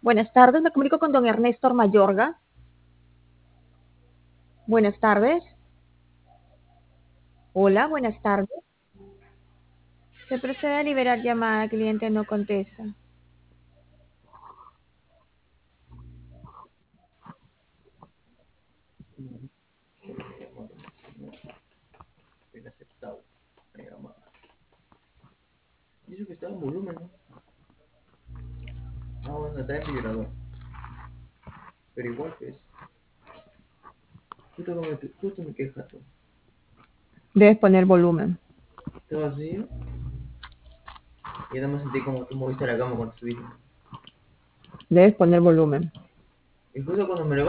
Buenas tardes, me comunico con don Ernesto Mayorga. Buenas tardes. Hola, buenas tardes. Se procede a liberar llamada, cliente no contesta. Inaceptable. Me llama. Dice que está en volumen, ¿no? Ah, bueno, está en vibrador. Pero igual que es. Justo me queja tú. Debes poner volumen. Está vacío. Y nada más sentí como tú moviste la cama cuando subiste. Debes poner volumen. Y justo cuando me levanto